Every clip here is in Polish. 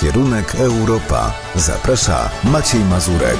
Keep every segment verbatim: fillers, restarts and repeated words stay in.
Kierunek Europa. Zaprasza Maciej Mazurek.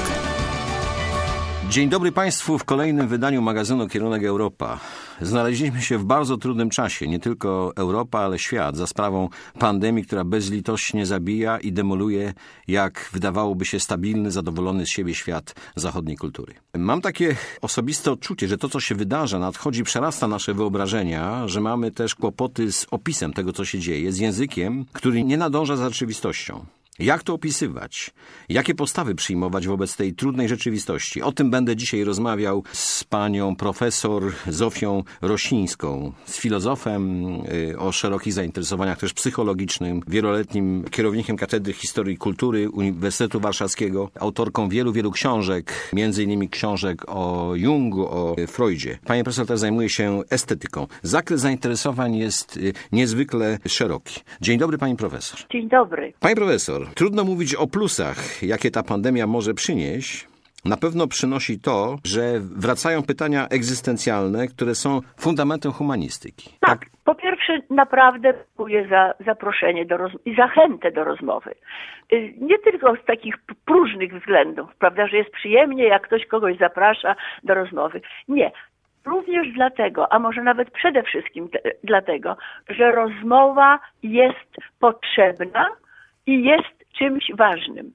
Dzień dobry Państwu w kolejnym wydaniu magazynu Kierunek Europa. Znaleźliśmy się w bardzo trudnym czasie, nie tylko Europa, ale świat, za sprawą pandemii, która bezlitośnie zabija i demoluje, jak wydawałoby się, stabilny, zadowolony z siebie świat zachodniej kultury. Mam takie osobiste odczucie, że to, co się wydarza, nadchodzi, przerasta nasze wyobrażenia, że mamy też kłopoty z opisem tego, co się dzieje, z językiem, który nie nadąża za rzeczywistością. Jak to opisywać? Jakie postawy przyjmować wobec tej trudnej rzeczywistości? O tym będę dzisiaj rozmawiał z panią profesor Zofią Rosińską, z filozofem o szerokich zainteresowaniach też psychologicznym, wieloletnim kierownikiem Katedry Historii i Kultury Uniwersytetu Warszawskiego, autorką wielu, wielu książek, między innymi książek o Jungu, o Freudzie. Pani profesor też zajmuje się estetyką. Zakres zainteresowań jest niezwykle szeroki. Dzień dobry, pani profesor. Dzień dobry. Pani profesor, trudno mówić o plusach, jakie ta pandemia może przynieść. Na pewno przynosi to, że wracają pytania egzystencjalne, które są fundamentem humanistyki. Tak, tak? Po pierwsze naprawdę dziękuję za zaproszenie do roz... i zachętę do rozmowy. Nie tylko z takich próżnych względów, prawda, że jest przyjemnie, jak ktoś kogoś zaprasza do rozmowy. Nie. Również dlatego, a może nawet przede wszystkim te, dlatego, że rozmowa jest potrzebna i jest czymś ważnym.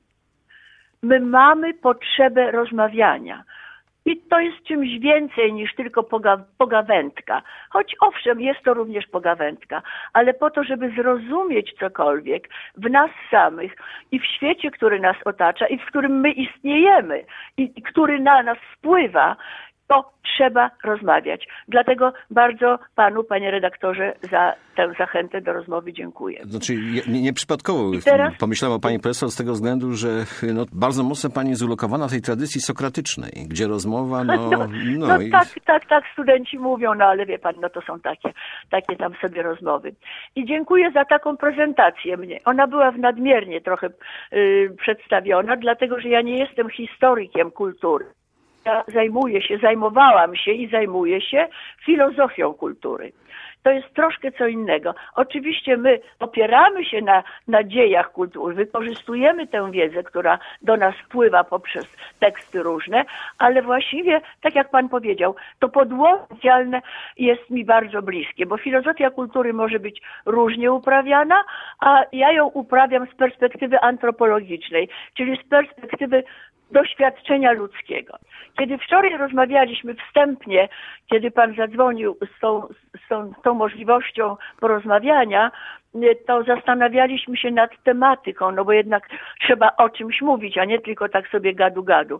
My mamy potrzebę rozmawiania. I to jest czymś więcej niż tylko poga- pogawędka. Choć owszem, jest to również pogawędka, ale po to, żeby zrozumieć cokolwiek w nas samych i w świecie, który nas otacza i w którym my istniejemy i, i który na nas wpływa, to trzeba rozmawiać. Dlatego bardzo panu, panie redaktorze, za tę zachętę do rozmowy dziękuję. Znaczy, nieprzypadkowo nie teraz... pomyślałem o pani profesor z tego względu, że no, bardzo mocno pani jest ulokowana w tej tradycji sokratycznej, gdzie rozmowa, no... No, no, no i... tak, tak, tak, studenci mówią, no ale wie pan, no to są takie, takie tam sobie rozmowy. I dziękuję za taką prezentację mnie. Ona była w nadmiernie trochę yy, przedstawiona, dlatego, że ja nie jestem historykiem kultury. Ja zajmuję się, zajmowałam się i zajmuję się filozofią kultury. To jest troszkę co innego. Oczywiście my opieramy się na, na dziejach kultury, wykorzystujemy tę wiedzę, która do nas wpływa poprzez teksty różne, ale właściwie, tak jak pan powiedział, to podłoże socjalne jest mi bardzo bliskie, bo filozofia kultury może być różnie uprawiana, a ja ją uprawiam z perspektywy antropologicznej, czyli z perspektywy doświadczenia ludzkiego. Kiedy wczoraj rozmawialiśmy wstępnie, kiedy pan zadzwonił z tą, z tą, z tą możliwością porozmawiania, to zastanawialiśmy się nad tematyką, no bo jednak trzeba o czymś mówić, a nie tylko tak sobie gadu-gadu.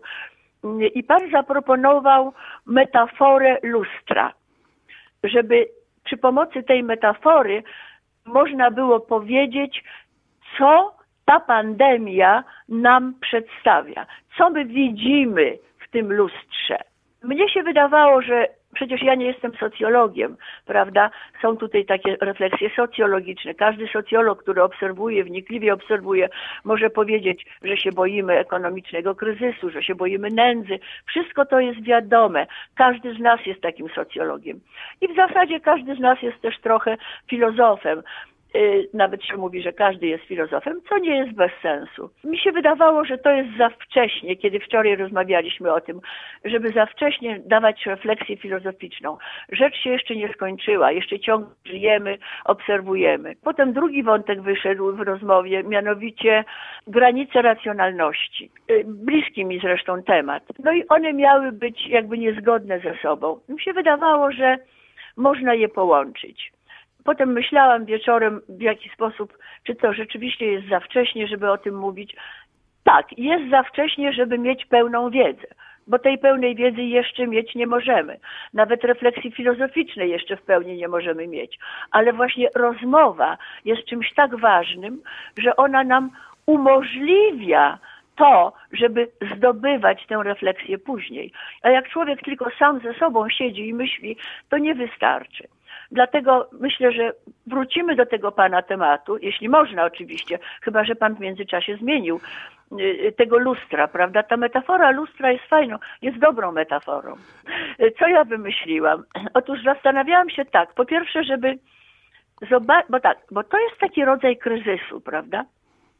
I pan zaproponował metaforę lustra, żeby przy pomocy tej metafory można było powiedzieć, co ta pandemia nam przedstawia. Co my widzimy w tym lustrze? Mnie się wydawało, że przecież ja nie jestem socjologiem, prawda? Są tutaj takie refleksje socjologiczne. Każdy socjolog, który obserwuje, wnikliwie obserwuje, może powiedzieć, że się boimy ekonomicznego kryzysu, że się boimy nędzy. Wszystko to jest wiadome. Każdy z nas jest takim socjologiem. I w zasadzie każdy z nas jest też trochę filozofem. Nawet się mówi, że każdy jest filozofem, co nie jest bez sensu. Mi się wydawało, że to jest za wcześnie, kiedy wczoraj rozmawialiśmy o tym, żeby za wcześnie dawać refleksję filozoficzną. Rzecz się jeszcze nie skończyła, jeszcze ciągle żyjemy, obserwujemy. Potem drugi wątek wyszedł w rozmowie, mianowicie granice racjonalności. Bliski mi zresztą temat. No i one miały być jakby niezgodne ze sobą. Mi się wydawało, że można je połączyć. Potem myślałam wieczorem, w jaki sposób, czy to rzeczywiście jest za wcześnie, żeby o tym mówić. Tak, jest za wcześnie, żeby mieć pełną wiedzę, bo tej pełnej wiedzy jeszcze mieć nie możemy. Nawet refleksji filozoficznej jeszcze w pełni nie możemy mieć. Ale właśnie rozmowa jest czymś tak ważnym, że ona nam umożliwia to, żeby zdobywać tę refleksję później. A jak człowiek tylko sam ze sobą siedzi i myśli, to nie wystarczy. Dlatego myślę, że wrócimy do tego pana tematu, jeśli można oczywiście, chyba że pan w międzyczasie zmienił tego lustra, prawda? Ta metafora lustra jest fajną, jest dobrą metaforą. Co ja wymyśliłam? Otóż zastanawiałam się tak, po pierwsze, żeby zobaczyć, bo tak, bo to jest taki rodzaj kryzysu, prawda?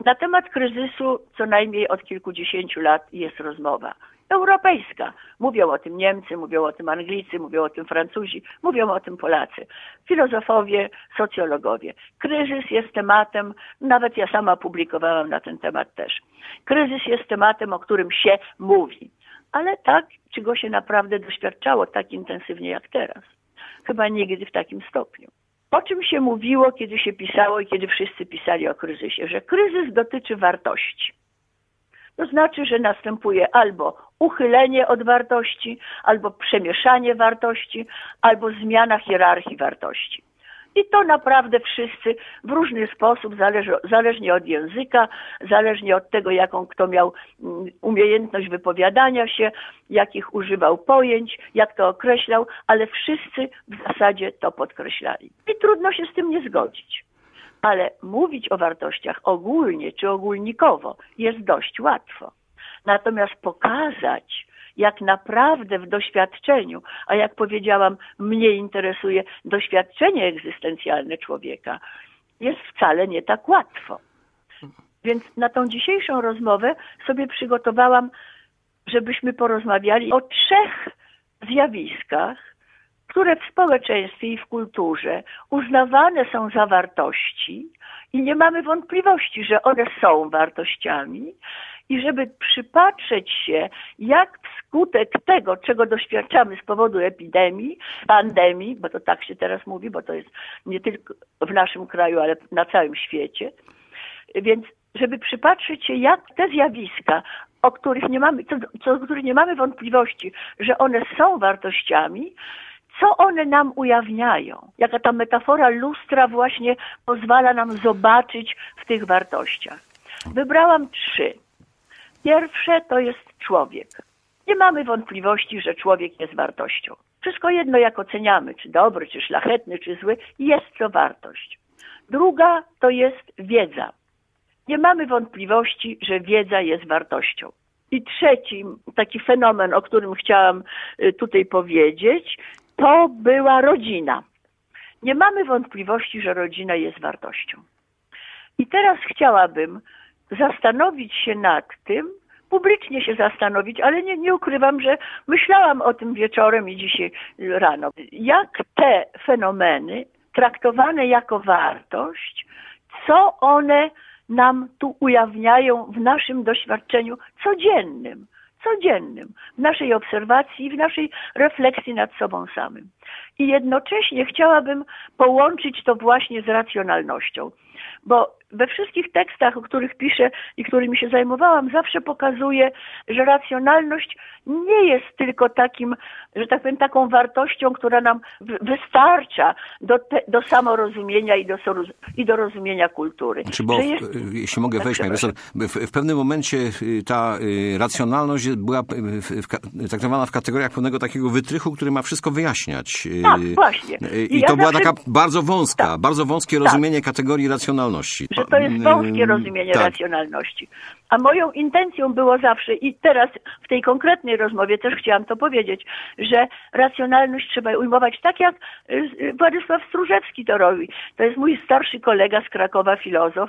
Na temat kryzysu co najmniej od kilkudziesięciu lat jest rozmowa europejska. Mówią o tym Niemcy, mówią o tym Anglicy, mówią o tym Francuzi, mówią o tym Polacy. Filozofowie, socjologowie. Kryzys jest tematem, nawet ja sama publikowałam na ten temat też. Kryzys jest tematem, o którym się mówi. Ale tak, czy go się naprawdę doświadczało tak intensywnie jak teraz? Chyba nigdy w takim stopniu. O czym się mówiło, kiedy się pisało i kiedy wszyscy pisali o kryzysie? Że kryzys dotyczy wartości. To znaczy, że następuje albo uchylenie od wartości, albo przemieszanie wartości, albo zmiana hierarchii wartości. I to naprawdę wszyscy w różny sposób, zależy, zależnie od języka, zależnie od tego, jaką kto miał umiejętność wypowiadania się, jakich używał pojęć, jak to określał, ale wszyscy w zasadzie to podkreślali. I trudno się z tym nie zgodzić. Ale mówić o wartościach ogólnie czy ogólnikowo jest dość łatwo. Natomiast pokazać, jak naprawdę w doświadczeniu, a jak powiedziałam, mnie interesuje doświadczenie egzystencjalne człowieka, jest wcale nie tak łatwo. Więc na tą dzisiejszą rozmowę sobie przygotowałam, żebyśmy porozmawiali o trzech zjawiskach, które w społeczeństwie i w kulturze uznawane są za wartości i nie mamy wątpliwości, że one są wartościami i żeby przypatrzeć się, jak wskutek tego, czego doświadczamy z powodu epidemii, pandemii, bo to tak się teraz mówi, bo to jest nie tylko w naszym kraju, ale na całym świecie, więc żeby przypatrzeć się, jak te zjawiska, o których nie mamy, co, co, o których nie mamy wątpliwości, że one są wartościami, co one nam ujawniają? Jaka ta metafora lustra właśnie pozwala nam zobaczyć w tych wartościach? Wybrałam trzy. Pierwsze to jest człowiek. Nie mamy wątpliwości, że człowiek jest wartością. Wszystko jedno, jak oceniamy, czy dobry, czy szlachetny, czy zły, jest to wartość. Druga to jest wiedza. Nie mamy wątpliwości, że wiedza jest wartością. I trzeci taki fenomen, o którym chciałam tutaj powiedzieć, to była rodzina. Nie mamy wątpliwości, że rodzina jest wartością. I teraz chciałabym zastanowić się nad tym, publicznie się zastanowić, ale nie, nie ukrywam, że myślałam o tym wieczorem i dzisiaj rano. Jak te fenomeny traktowane jako wartość, co one nam tu ujawniają w naszym doświadczeniu codziennym, codziennym, w naszej obserwacji i w naszej refleksji nad sobą samym. I jednocześnie chciałabym połączyć to właśnie z racjonalnością, bo we wszystkich tekstach, o których piszę i którymi się zajmowałam, zawsze pokazuję, że racjonalność nie jest tylko takim, że tak powiem, taką wartością, która nam wystarcza do, te, do samorozumienia i do, i do rozumienia kultury. Znaczy, bo jest... jeśli mogę wejść, tak, w, w pewnym momencie ta racjonalność była traktowana w kategoriach pewnego takiego wytrychu, który ma wszystko wyjaśniać. Tak, właśnie. I, I to ja była zawsze... taka bardzo wąska, tak, bardzo wąskie rozumienie tak. kategorii racjonalności. Że to jest wąskie rozumienie tak. racjonalności. A moją intencją było zawsze, i teraz w tej konkretnej rozmowie też chciałam to powiedzieć, że racjonalność trzeba ujmować tak, jak Władysław Stróżewski to robi. To jest mój starszy kolega z Krakowa, filozof.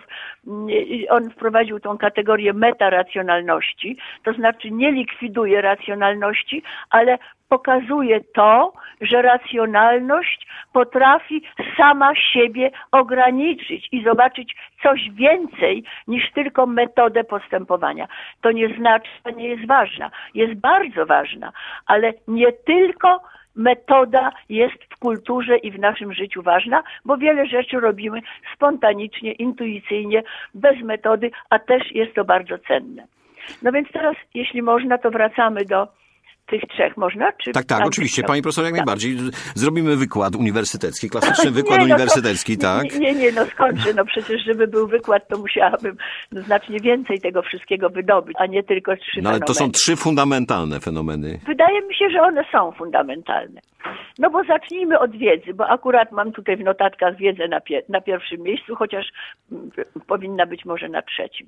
On wprowadził tą kategorię metaracjonalności, to znaczy nie likwiduje racjonalności, ale pokazuje to, że racjonalność potrafi sama siebie ograniczyć i zobaczyć coś więcej niż tylko metodę postępowania. To nie znaczy, że nie jest ważna. Jest bardzo ważna, ale nie tylko metoda jest w kulturze i w naszym życiu ważna, bo wiele rzeczy robimy spontanicznie, intuicyjnie, bez metody, a też jest to bardzo cenne. No więc teraz, jeśli można, to wracamy do tych trzech. Można? Czy tak, tak, tak, oczywiście. Pani profesor, jak tak. najbardziej. Zrobimy wykład uniwersytecki, klasyczny wykład nie, no uniwersytecki, to, tak? Nie, nie, nie, no skończę. No przecież, żeby był wykład, to musiałabym znacznie więcej tego wszystkiego wydobyć, a nie tylko trzy no, ale fenomeny. To są trzy fundamentalne fenomeny. Wydaje mi się, że one są fundamentalne. No bo zacznijmy od wiedzy, bo akurat mam tutaj w notatkach wiedzę na, pie- na pierwszym miejscu, chociaż powinna być może na trzecim.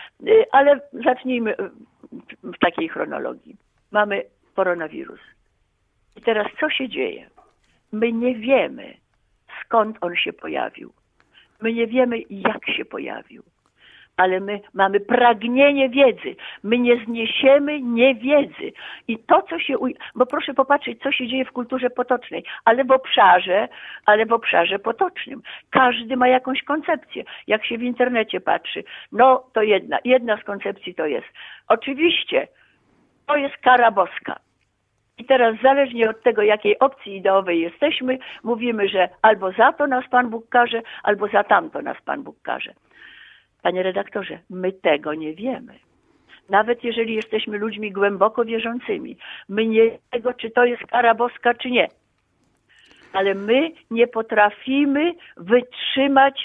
Ale zacznijmy w takiej chronologii. Mamy koronawirus. I teraz co się dzieje? My nie wiemy, skąd on się pojawił. My nie wiemy, jak się pojawił. ale my mamy pragnienie wiedzy. My nie zniesiemy niewiedzy. I to, co się... Uj... Bo proszę popatrzeć, co się dzieje w kulturze potocznej, ale w obszarze, ale w obszarze potocznym. Każdy ma jakąś koncepcję. Jak się w internecie patrzy, no to jedna, jedna z koncepcji to jest. Oczywiście to jest kara boska. I teraz zależnie od tego, jakiej opcji ideowej jesteśmy, mówimy, że albo za to nas Pan Bóg karze, albo za tamto nas Pan Bóg karze. Panie redaktorze, my tego nie wiemy. Nawet jeżeli jesteśmy ludźmi głęboko wierzącymi, my nie wiemy tego, czy to jest kara boska, czy nie. Ale my nie potrafimy wytrzymać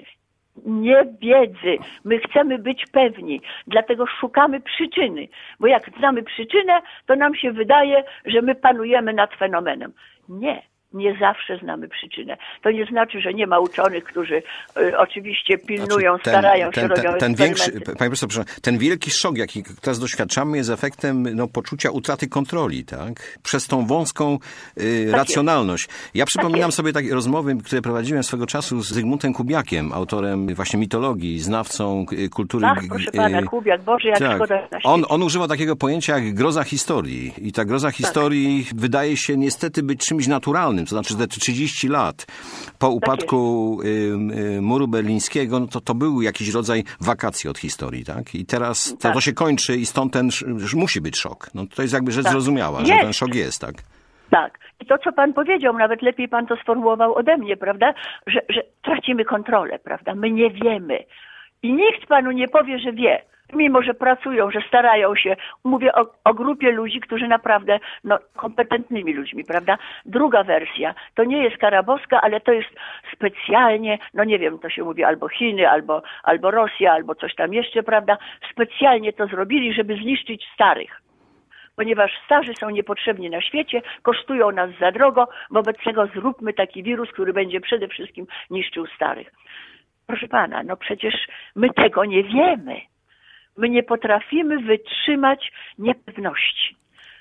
niewiedzy. My chcemy być pewni, dlatego szukamy przyczyny. Bo jak znamy przyczynę, to nam się wydaje, że my panujemy nad fenomenem. Nie. Nie zawsze znamy przyczynę. To nie znaczy, że nie ma uczonych, którzy y, oczywiście pilnują, znaczy ten, starają się, ten, robią ten, ten większy, eksperymenty. Panie profesorze, ten wielki szok, jaki teraz doświadczamy, jest efektem no, poczucia utraty kontroli, tak? Przez tą wąską y, tak racjonalność. Jest. Ja przypominam tak sobie takie rozmowy, które prowadziłem swego czasu z Zygmuntem Kubiakiem, autorem właśnie mitologii, znawcą kultury. Ach, proszę pana, Kubiak, Boże, jak tak. szkoda na on, on używa takiego pojęcia jak groza historii. I ta groza historii tak. wydaje się niestety być czymś naturalnym. To znaczy, że te trzydzieści lat po upadku tak y, y, muru berlińskiego, no to, to był jakiś rodzaj wakacji od historii, tak? I teraz to, tak. to się kończy i stąd ten musi być szok. No to jest jakby rzecz tak. zrozumiała, jest. że ten szok jest, tak? Tak. I to, co pan powiedział, nawet lepiej pan to sformułował ode mnie, prawda? Że, że tracimy kontrolę, prawda? My nie wiemy. I nikt panu nie powie, że wie. Mimo, że pracują, że starają się. Mówię o, o grupie ludzi, którzy naprawdę, no, kompetentnymi ludźmi, prawda? Druga wersja, to nie jest kara boska, ale to jest specjalnie, no nie wiem, to się mówi albo Chiny, albo, albo Rosja, albo coś tam jeszcze, prawda? Specjalnie to zrobili, żeby zniszczyć starych. Ponieważ starzy są niepotrzebni na świecie, kosztują nas za drogo, wobec tego zróbmy taki wirus, który będzie przede wszystkim niszczył starych. Proszę pana, no przecież my tego nie wiemy. My nie potrafimy wytrzymać niepewności.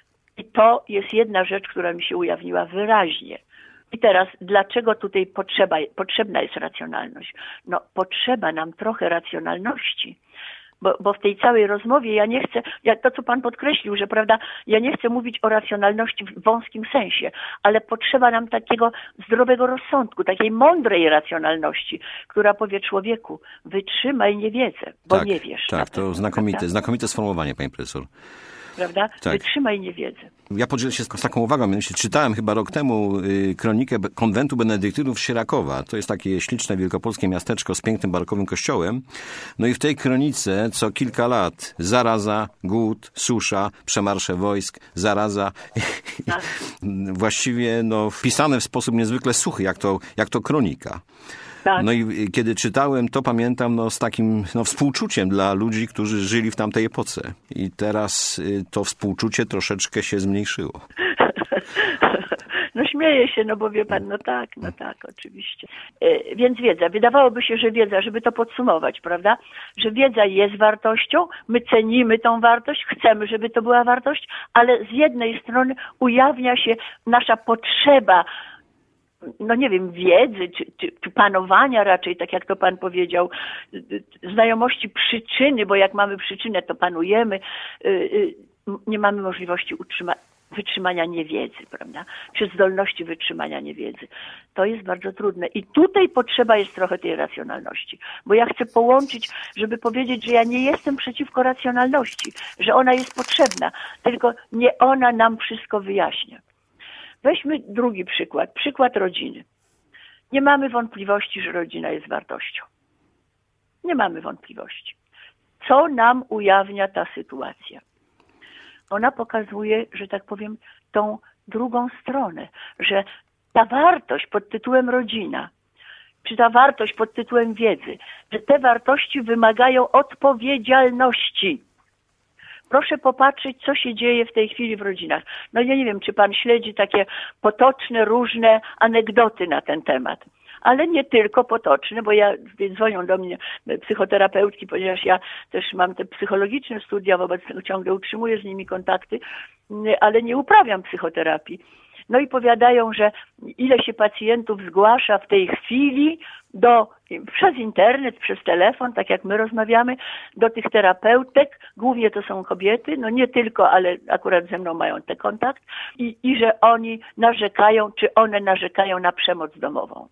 I to jest jedna rzecz, która mi się ujawniła wyraźnie. I teraz, dlaczego tutaj potrzeba, potrzebna jest racjonalność? No, potrzeba nam trochę racjonalności. Bo, bo w tej całej rozmowie ja nie chcę, ja, to co pan podkreślił, że prawda, ja nie chcę mówić o racjonalności w wąskim sensie, ale potrzeba nam takiego zdrowego rozsądku, takiej mądrej racjonalności, która powie człowieku, wytrzymaj niewiedzę, bo tak, nie wiesz. Tak, to pewno, znakomite, prawda? znakomite sformułowanie, pani profesor. Prawda? Tak. Wytrzymaj niewiedzę. Ja podzielę się z, z taką uwagą. Mianowicie czytałem chyba rok temu y, kronikę konwentu benedyktynów Sierakowa. To jest takie śliczne wielkopolskie miasteczko z pięknym barokowym kościołem. No i w tej kronice co kilka lat zaraza, głód, susza, przemarsze wojsk, zaraza. Tak. Właściwie no, wpisane w sposób niezwykle suchy, jak to, jak to kronika. Tak. No i kiedy czytałem, to pamiętam no, z takim no, współczuciem dla ludzi, którzy żyli w tamtej epoce. I teraz y, to współczucie troszeczkę się zmniejszyło. No śmieję się, no bo wie pan, no tak, no tak, oczywiście. E, więc wiedza, wydawałoby się, że wiedza, żeby to podsumować, prawda, że wiedza jest wartością, my cenimy tą wartość, chcemy, żeby to była wartość, ale z jednej strony ujawnia się nasza potrzeba, no nie wiem, wiedzy, czy, czy, czy panowania raczej, tak jak to pan powiedział, znajomości przyczyny, bo jak mamy przyczynę, to panujemy, nie mamy możliwości utrzymania, wytrzymania niewiedzy, prawda, czy zdolności wytrzymania niewiedzy. To jest bardzo trudne i tutaj potrzeba jest trochę tej racjonalności, bo ja chcę połączyć, żeby powiedzieć, że ja nie jestem przeciwko racjonalności, że ona jest potrzebna, tylko nie ona nam wszystko wyjaśnia. Weźmy drugi przykład, przykład rodziny. Nie mamy wątpliwości, że rodzina jest wartością. Nie mamy wątpliwości. Co nam ujawnia ta sytuacja? Ona pokazuje, że tak powiem, tą drugą stronę, że ta wartość pod tytułem rodzina, czy ta wartość pod tytułem wiedzy, że te wartości wymagają odpowiedzialności. Proszę popatrzeć, co się dzieje w tej chwili w rodzinach. No ja nie wiem, czy pan śledzi takie potoczne, różne anegdoty na ten temat. Ale nie tylko potoczne, bo ja dzwonią do mnie psychoterapeutki, ponieważ ja też mam te psychologiczne studia, wobec tego ciągle utrzymuję z nimi kontakty, ale nie uprawiam psychoterapii. No i powiadają, że ile się pacjentów zgłasza w tej chwili do, przez internet, przez telefon, tak jak my rozmawiamy, do tych terapeutek, głównie to są kobiety, no nie tylko, ale akurat ze mną mają ten kontakt i, i że oni narzekają, czy one narzekają na przemoc domową.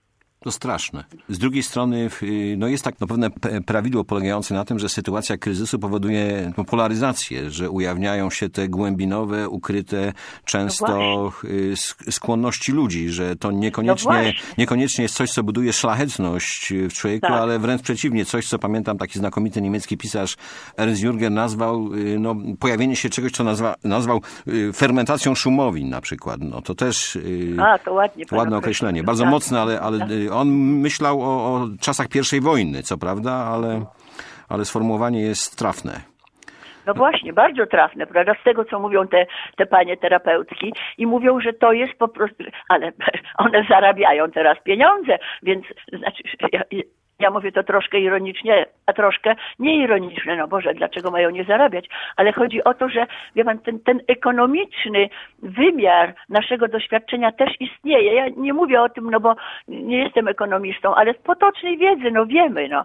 To straszne. Z drugiej strony no jest tak no pewne prawidło polegające na tym, że sytuacja kryzysu powoduje polaryzację, że ujawniają się te głębinowe, ukryte często no skłonności ludzi, że to niekoniecznie, no niekoniecznie jest coś, co buduje szlachetność w człowieku, tak. ale wręcz przeciwnie, coś, co pamiętam, taki znakomity niemiecki pisarz Ernst Jürgen nazwał no, pojawienie się czegoś, co nazwa, nazwał fermentacją szumowin na przykład. No to też A, to ładnie, ładne określenie. Bardzo tak. mocne, ale, ale tak. On myślał o, o czasach pierwszej wojny, co prawda, ale, ale sformułowanie jest trafne. No właśnie, bardzo trafne, prawda, z tego, co mówią te, te panie terapeutki i mówią, że to jest po prostu, ale one zarabiają teraz pieniądze, więc znaczy, ja, ja mówię to troszkę ironicznie, a troszkę nieironicznie, no Boże, dlaczego mają nie zarabiać? Ale chodzi o to, że wie pan, ten, ten ekonomiczny wymiar naszego doświadczenia też istnieje. Ja nie mówię o tym, no bo nie jestem ekonomistą, ale z potocznej wiedzy, no wiemy, no.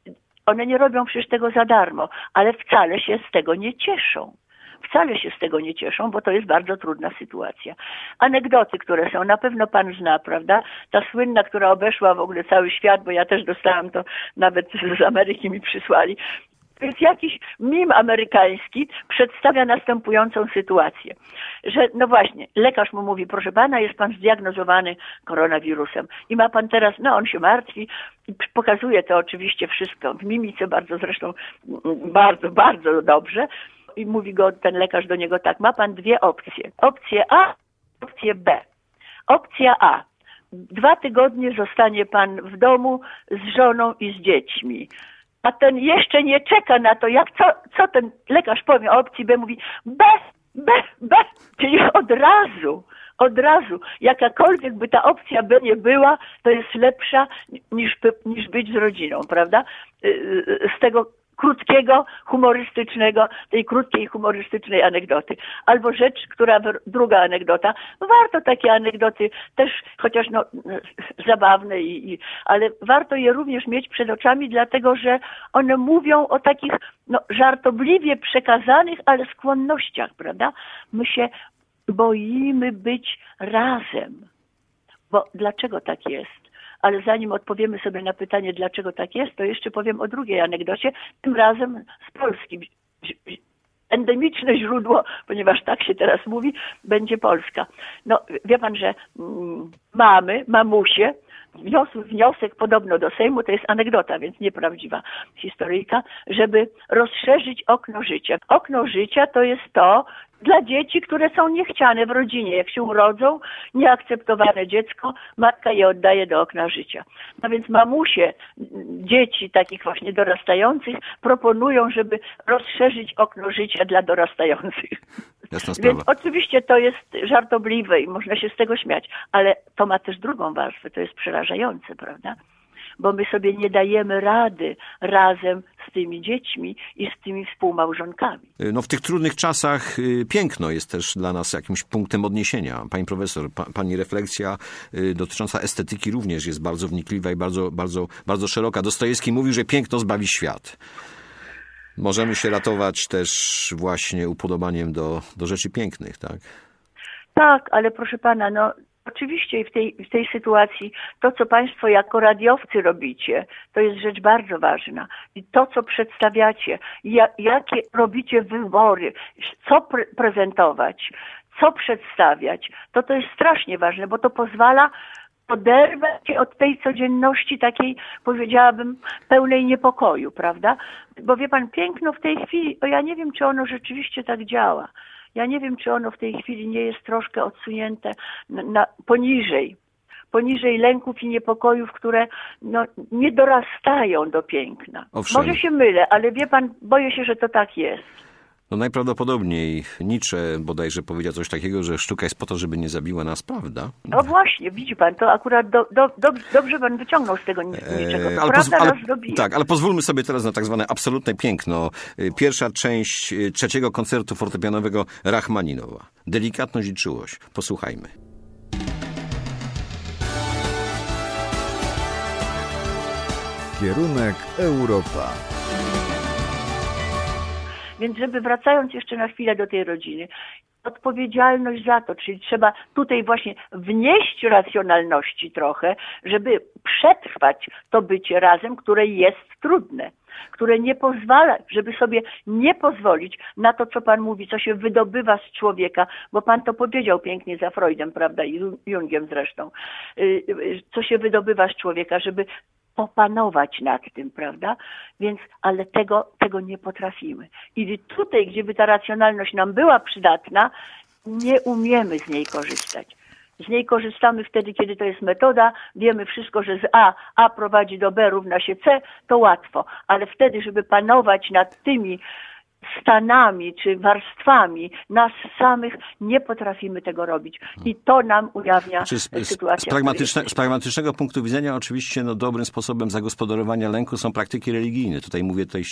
One nie robią przecież tego za darmo, ale wcale się z tego nie cieszą. Wcale się z tego nie cieszą, bo to jest bardzo trudna sytuacja. Anegdoty, które są, na pewno pan zna, prawda? Ta słynna, która obeszła w ogóle cały świat, bo ja też dostałam to, nawet z Ameryki mi przysłali. Więc jakiś mim amerykański przedstawia następującą sytuację, że no właśnie, lekarz mu mówi, proszę pana, jest pan zdiagnozowany koronawirusem i ma pan teraz, no on się martwi i pokazuje to oczywiście wszystko w mimice, bardzo zresztą, bardzo, bardzo dobrze i mówi go ten lekarz do niego tak, ma pan dwie opcje, opcję A, opcję B. Opcja A. Dwa tygodnie zostanie pan w domu z żoną i z dziećmi. A ten jeszcze nie czeka na to, jak co, co ten lekarz powie o opcji B, mówi B, B, B, czyli od razu, od razu, jakakolwiek by ta opcja B nie była, to jest lepsza niż, niż być z rodziną, prawda? Z tego krótkiego, humorystycznego, tej krótkiej, humorystycznej anegdoty. Albo rzecz, która, druga anegdota, warto takie anegdoty też, chociaż no, zabawne, i, i, ale warto je również mieć przed oczami, dlatego, że one mówią o takich, no, żartobliwie przekazanych, ale skłonnościach, prawda? My się boimy być razem. Bo dlaczego tak jest? Ale zanim odpowiemy sobie na pytanie, dlaczego tak jest, to jeszcze powiem o drugiej anegdocie, tym razem z Polski. Endemiczne źródło, ponieważ tak się teraz mówi, będzie Polska. No, wie pan, że mm, mamy, mamusie, wniosł wniosek podobno do Sejmu, to jest anegdota, więc nieprawdziwa historyjka, żeby rozszerzyć okno życia. Okno życia to jest to dla dzieci, które są niechciane w rodzinie. Jak się urodzą, nieakceptowane dziecko, matka je oddaje do okna życia. No więc mamusie dzieci takich właśnie dorastających proponują, żeby rozszerzyć okno życia dla dorastających. Jasna sprawa. Więc oczywiście to jest żartobliwe i można się z tego śmiać, ale to ma też drugą warstwę, to jest przerażające, prawda? Bo my sobie nie dajemy rady razem z tymi dziećmi i z tymi współmałżonkami. No w tych trudnych czasach piękno jest też dla nas jakimś punktem odniesienia. Pani profesor, pa, pani refleksja dotycząca estetyki również jest bardzo wnikliwa i bardzo, bardzo, bardzo szeroka. Dostojewski mówił, że piękno zbawi świat. Możemy się ratować też właśnie upodobaniem do, do rzeczy pięknych, tak? Tak, ale proszę pana, no oczywiście w tej, w tej sytuacji to, co państwo jako radiowcy robicie, to jest rzecz bardzo ważna. I to, co przedstawiacie, ja, jakie robicie wybory, co pre prezentować, co przedstawiać, to to jest strasznie ważne, bo to pozwala oderwać się od tej codzienności takiej, powiedziałabym, pełnej niepokoju, prawda? Bo wie pan, piękno w tej chwili, o ja nie wiem, czy ono rzeczywiście tak działa. Ja nie wiem, czy ono w tej chwili nie jest troszkę odsunięte na, na, poniżej, poniżej lęków i niepokojów, które no, nie dorastają do piękna. Owszem. Może się mylę, ale wie pan, boję się, że to tak jest. No najprawdopodobniej Nietzsche bodajże powiedział coś takiego, że sztuka jest po to, żeby nie zabiła nas, prawda? No właśnie, widzi pan, to akurat do, do, do, dobrze pan wyciągnął z tego niczego. To ale prawda ale, nas zrobiła. Tak, ale pozwólmy sobie teraz na tak zwane absolutne piękno. Pierwsza część trzeciego koncertu fortepianowego Rachmaninowa. Delikatność i czułość. Posłuchajmy. Kierunek Europa. Więc żeby wracając jeszcze na chwilę do tej rodziny, odpowiedzialność za to, czyli trzeba tutaj właśnie wnieść racjonalności trochę, żeby przetrwać to bycie razem, które jest trudne, które nie pozwala, żeby sobie nie pozwolić na to, co Pan mówi, co się wydobywa z człowieka, bo Pan to powiedział pięknie za Freudem, prawda, i Jungiem zresztą, co się wydobywa z człowieka, żeby popanować nad tym, prawda? Więc, ale tego, tego nie potrafimy. I tutaj, gdzieby ta racjonalność nam była przydatna, nie umiemy z niej korzystać. Z niej korzystamy wtedy, kiedy to jest metoda, wiemy wszystko, że z A, A prowadzi do B równa się C, to łatwo. Ale wtedy, żeby panować nad tymi stanami czy warstwami nas samych, nie potrafimy tego robić. I to nam ujawnia z, sytuację. Z, pragmatyczne, z pragmatycznego punktu widzenia oczywiście no, dobrym sposobem zagospodarowania lęku są praktyki religijne. Tutaj mówię tutaj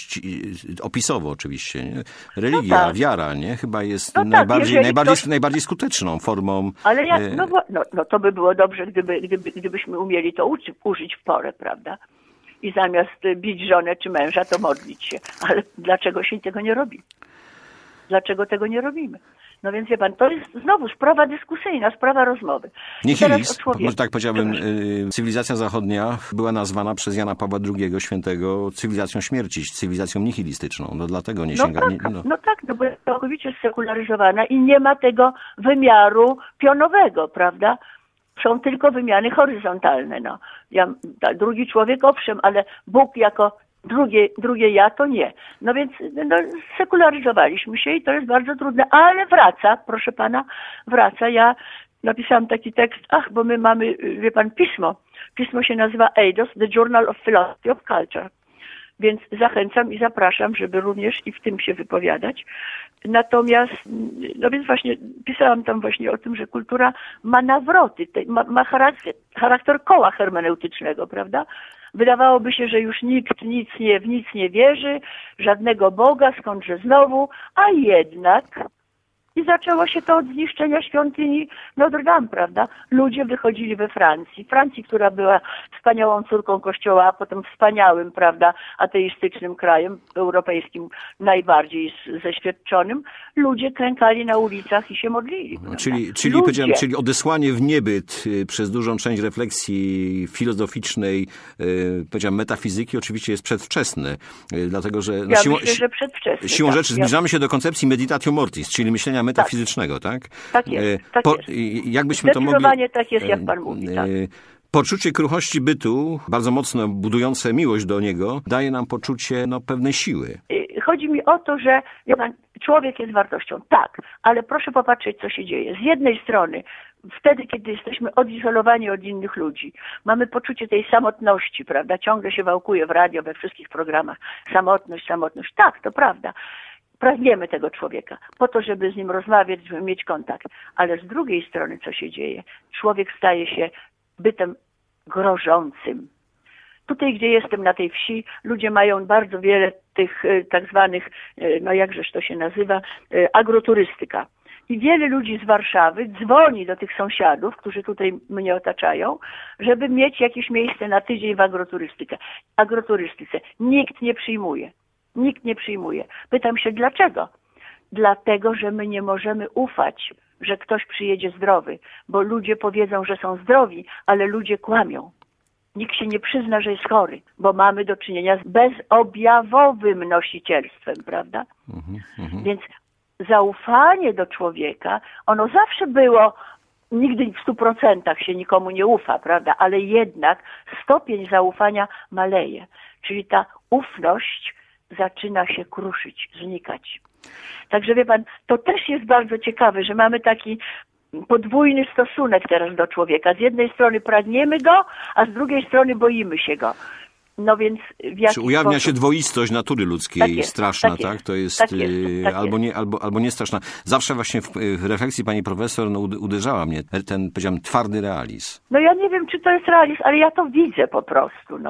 opisowo oczywiście. Nie? Religia, no tak. Wiara, nie? Chyba jest no najbardziej, tak, najbardziej, to... najbardziej skuteczną formą. Ale ja, no, no, no to by było dobrze, gdyby, gdyby, gdybyśmy umieli to uczy, użyć w porę, prawda? I zamiast bić żonę czy męża, to modlić się. Ale dlaczego się tego nie robi? Dlaczego tego nie robimy? No więc wie Pan, to jest znowu sprawa dyskusyjna, sprawa rozmowy. Nihilizm, może tak powiedziałbym, cywilizacja zachodnia była nazwana przez Jana Pawła drugiego świętego cywilizacją śmierci, cywilizacją nihilistyczną. No dlatego nie sięga... No tak, no. no tak, no bo jest całkowicie sekularyzowana i nie ma tego wymiaru pionowego, prawda? Są tylko wymiany horyzontalne. No. Ja, drugi człowiek owszem, ale Bóg jako drugie, drugie ja to nie. No więc no, sekularyzowaliśmy się i to jest bardzo trudne, ale wraca, proszę Pana, wraca. Ja napisałam taki tekst, ach, bo my mamy, wie Pan, pismo. Pismo się nazywa Eidos, The Journal of Philosophy of Culture. Więc zachęcam i zapraszam, żeby również i w tym się wypowiadać. Natomiast, no więc właśnie pisałam tam właśnie o tym, że kultura ma nawroty, ma, ma charakter, charakter koła hermeneutycznego, prawda? Wydawałoby się, że już nikt nic nie, w nic nie wierzy, żadnego Boga, skądże znowu, a jednak... I zaczęło się to od zniszczenia świątyni Notre Dame, prawda? Ludzie wychodzili we Francji. Francji, która była wspaniałą córką Kościoła, a potem wspaniałym, prawda, ateistycznym krajem europejskim, najbardziej zeświadczonym. Ludzie klękali na ulicach i się modlili. No, czyli, czyli, powiedziałem, czyli odesłanie w niebyt przez dużą część refleksji filozoficznej, powiedziałem, metafizyki oczywiście jest przedwczesne. Dlatego, że, no, ja siłą, myślę, że przedwczesne. Siłą tak, rzeczy zbliżamy się do koncepcji meditatio mortis, czyli myślenia metafizycznego, tak? Tak jest, tak po, jest. Jakbyśmy to mogli... Zdecydowanie tak jest, jak Pan mówi, tak. Poczucie kruchości bytu, bardzo mocno budujące miłość do niego, daje nam poczucie no, pewnej siły. Chodzi mi o to, że wie pan, człowiek jest wartością, tak, ale proszę popatrzeć, co się dzieje. Z jednej strony, wtedy, kiedy jesteśmy odizolowani od innych ludzi, mamy poczucie tej samotności, prawda? Ciągle się wałkuje w radio, we wszystkich programach. Samotność, samotność. Tak, to prawda. Pragniemy tego człowieka po to, żeby z nim rozmawiać, żeby mieć kontakt. Ale z drugiej strony, co się dzieje? Człowiek staje się bytem grożącym. Tutaj, gdzie jestem, na tej wsi, ludzie mają bardzo wiele tych tak zwanych, no jakżeż to się nazywa, agroturystyka. I wiele ludzi z Warszawy dzwoni do tych sąsiadów, którzy tutaj mnie otaczają, żeby mieć jakieś miejsce na tydzień w agroturystyce. agroturystyce. Nikt nie przyjmuje. Nikt nie przyjmuje. Pytam się, dlaczego? Dlatego, że my nie możemy ufać, że ktoś przyjedzie zdrowy, bo ludzie powiedzą, że są zdrowi, ale ludzie kłamią. Nikt się nie przyzna, że jest chory, bo mamy do czynienia z bezobjawowym nosicielstwem, prawda? Mm-hmm. Więc zaufanie do człowieka, ono zawsze było, nigdy w stu procentach się nikomu nie ufa, prawda? Ale jednak stopień zaufania maleje. Czyli ta ufność zaczyna się kruszyć, znikać. Także wie pan, to też jest bardzo ciekawe, że mamy taki podwójny stosunek teraz do człowieka. Z jednej strony pragniemy go, a z drugiej strony boimy się go. No więc w jaki Czy ujawnia sposób? się dwoistość natury ludzkiej, tak jest, straszna, tak? tak? Jest, to jest, tak jest, tak albo, jest. Nie, albo, albo nie straszna. Zawsze właśnie w, w refleksji pani profesor no, uderzała mnie ten, powiedziałem, twardy realizm. No ja nie wiem, czy to jest realizm, ale ja to widzę po prostu, no.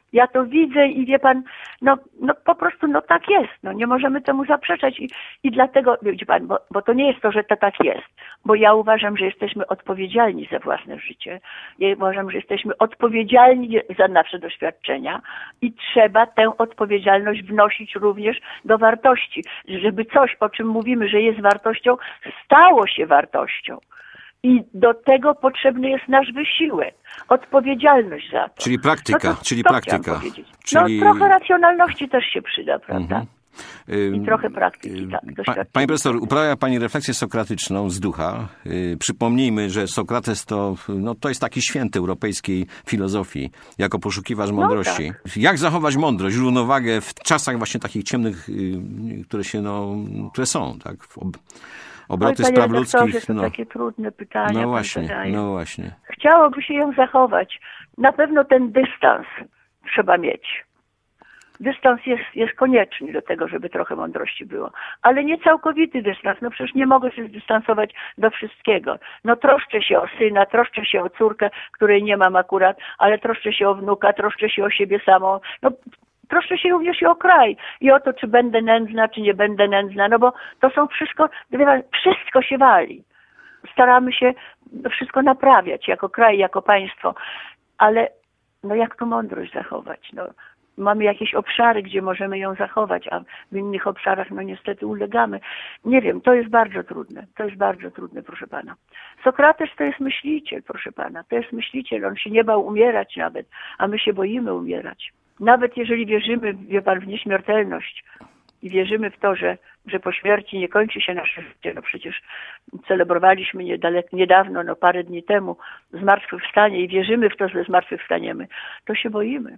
Ja to widzę i wie pan, no, no po prostu no tak jest, no nie możemy temu zaprzeczać i, i dlatego, widzi pan, bo, bo to nie jest to, że to tak jest, bo ja uważam, że jesteśmy odpowiedzialni za własne życie, ja uważam, że jesteśmy odpowiedzialni za nasze doświadczenia i trzeba tę odpowiedzialność wnosić również do wartości, żeby coś, o czym mówimy, że jest wartością, stało się wartością. I do tego potrzebny jest nasz wysiłek, odpowiedzialność za to. Czyli praktyka, no to, czyli to praktyka. Czyli... No trochę racjonalności też się przyda, prawda? Mhm. I trochę praktyki, tak. Pa, pani profesor, uprawia pani refleksję sokratyczną z ducha. Yy, przypomnijmy, że Sokrates to, no, to jest taki święty europejskiej filozofii, jako poszukiwacz mądrości. No tak. Jak zachować mądrość, równowagę w czasach właśnie takich ciemnych, yy, które się, no, które są, tak? W ob... Obroty Oj, spraw ludzkich. To no, takie trudne pytania. No właśnie, no właśnie. Chciałoby się ją zachować. Na pewno ten dystans trzeba mieć. Dystans jest, jest konieczny do tego, żeby trochę mądrości było. Ale nie całkowity dystans. No przecież nie mogę się zdystansować do wszystkiego. No troszczę się o syna, troszczę się o córkę, której nie mam akurat, ale troszczę się o wnuka, troszczę się o siebie samą. No troszczę się również i o kraj. I o to, czy będę nędzna, czy nie będę nędzna. No bo to są wszystko, wszystko się wali. Staramy się wszystko naprawiać jako kraj, jako państwo. Ale no jak tu mądrość zachować? No, mamy jakieś obszary, gdzie możemy ją zachować, a w innych obszarach no niestety ulegamy. Nie wiem, to jest bardzo trudne. To jest bardzo trudne, proszę pana. Sokrates to jest myśliciel, proszę pana. To jest myśliciel. On się nie bał umierać nawet, a my się boimy umierać. Nawet jeżeli wierzymy, wie pan, w nieśmiertelność i wierzymy w to, że, że po śmierci nie kończy się nasze życie, no przecież celebrowaliśmy niedaleko, niedawno, no parę dni temu zmartwychwstanie i wierzymy w to, że zmartwychwstaniemy, to się boimy.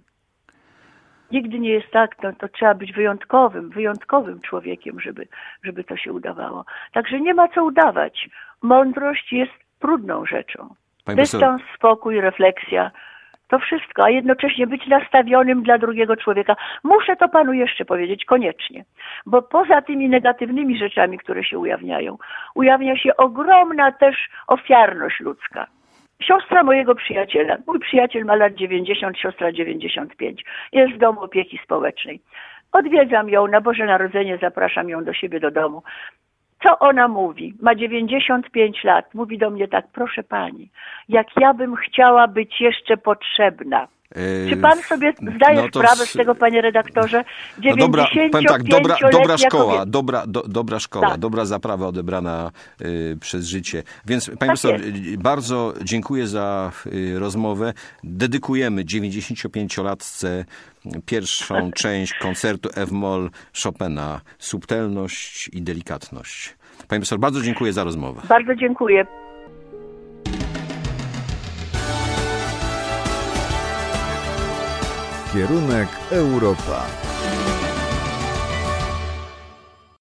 Nigdy nie jest tak, no to trzeba być wyjątkowym, wyjątkowym człowiekiem, żeby, żeby to się udawało. Także nie ma co udawać. Mądrość jest trudną rzeczą. Pani Dystans, spokój, refleksja. To wszystko, a jednocześnie być nastawionym dla drugiego człowieka. Muszę to panu jeszcze powiedzieć, koniecznie. Bo poza tymi negatywnymi rzeczami, które się ujawniają, ujawnia się ogromna też ofiarność ludzka. Siostra mojego przyjaciela, mój przyjaciel ma lat dziewięćdziesiąt, siostra dziewięćdziesiąt pięć, jest w domu opieki społecznej. Odwiedzam ją, na Boże Narodzenie zapraszam ją do siebie do domu. Co ona mówi? Ma dziewięćdziesiąt pięć lat. Mówi do mnie tak, proszę pani, jak ja bym chciała być jeszcze potrzebna. Yy, Czy pan sobie zdaje no sprawę z... z tego, panie redaktorze? No dobra, powiem tak, dobra, dobra szkoła, dobra, do, dobra szkoła, tak. Dobra zaprawa odebrana y, przez życie. Więc pani tak profesor, jest. Bardzo dziękuję za y, rozmowę. Dedykujemy dziewięćdziesięciopięciolatce pierwszą część koncertu F-moll Chopina. Subtelność i delikatność. Pani profesor, bardzo dziękuję za rozmowę. Bardzo dziękuję. Kierunek Europa.